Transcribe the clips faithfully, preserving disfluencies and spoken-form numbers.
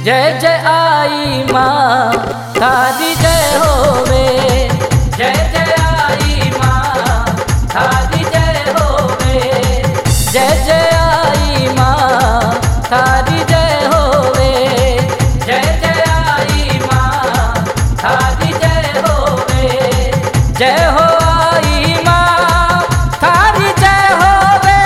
जय जय आई माँ थारी जय होवे। जय जय आई माँ थारी जय होवे। जय जय आई माँ थारी जय होवे। जय जय आई माँ थारी जय होवे। जय हो आई माँ थारी जय होवे।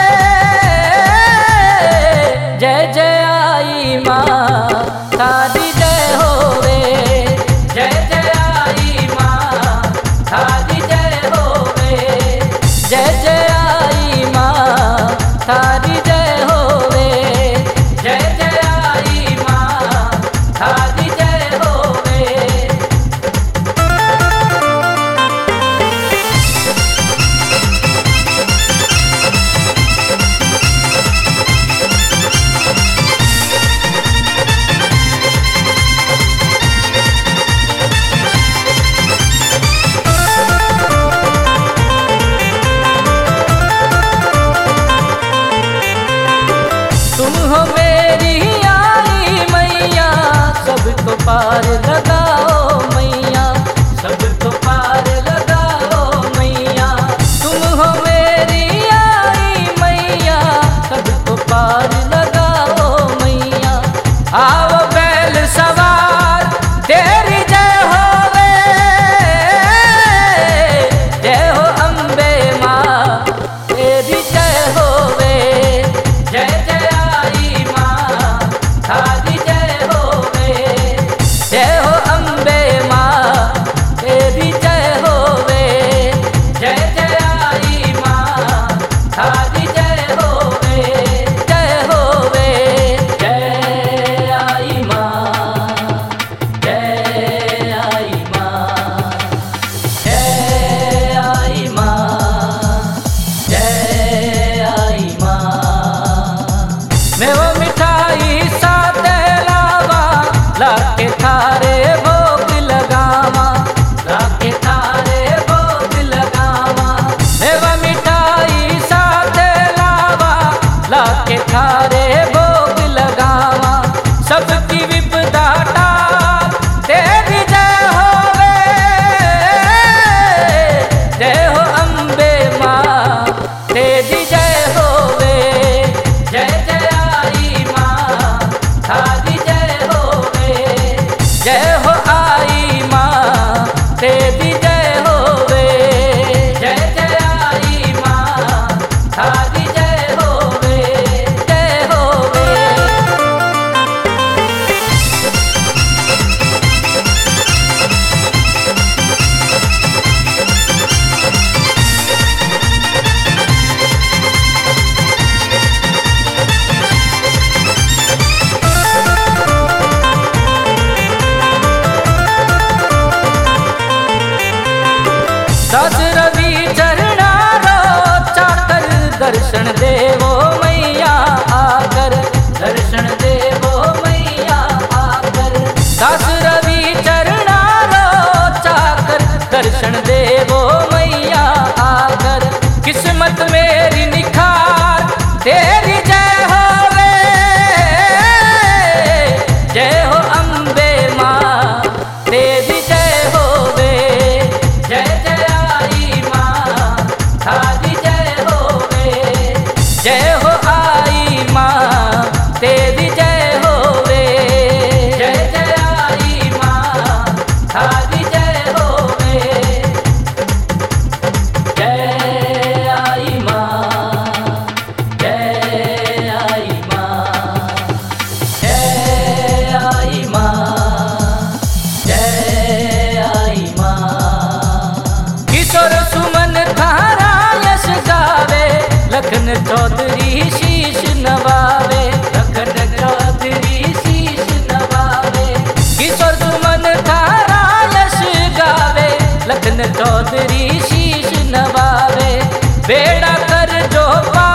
जय जय आई माँ थारी जय होवे। जय जय आई माँ थारी जय होवे। जय जय आई माँ थारी जय होवे। जय जय आई माँ थारी जय होवे। तुम हो मेरी आई मैया, सबको पार लगाओ मैया, सबको पार लगाओ मैया। तुम हो मेरी आई मैया, सबको पार लगाओ मैया। आओ बैल सवार तेरी जय होवे। जय हो अम्बे माँ तेरी जय होवे। जय जय आई माँ थारी जय होवे। जय हो अम्बे माँ तेरी जय होवे। जय जय आई माँ थारी जय होवे। जय होवे। जय आई माँ। जय आई माँ। जय आई माँ। जय आई माँ। मैं वो मिठाई साथे लावा, लाके थारे भोग लगावा, लाके थारे भोग लगावा। मैं वो मिठाई साथे लावा, लाके थारे भोग लगावा। सबकी विपदा टाल तेरी जय होवे। जय हो अम्बे माँ तेरी जय होवे। जय जय आई माँ थारी जय होवे। जय हो आई माँ तेरी जय होवे। जय जय आई माँ थारी जय होवे। जय होवे। दस रवि चरणा रो चाकर, दर्शन देवो मैया आकर, दर्शन देवो मैया आकर। दस रवि चरणा रो चाकर, दर्शन देवो मैया आकर। किस्मत मेरी निखार तेरी जय होवे। जय हो अम्बे माँ तेरी जय होवे। जय जय आई माँ थारी जय होवे। जय हो आई माँ तेरी जय होवे। जय जय आई माँ थारी जय होवे। जय आई माँ। जय आई माँ। जय आई माँ। जय आई माँ। किशोर सुमन थारा यश गावे, लखन चौधरी शीश नवावे, लखन चौधरी शीश नवावे। किशोर सुमन थारा यश गावे, लखन चौधरी शीश नवावे। बेड़ा कर जो पा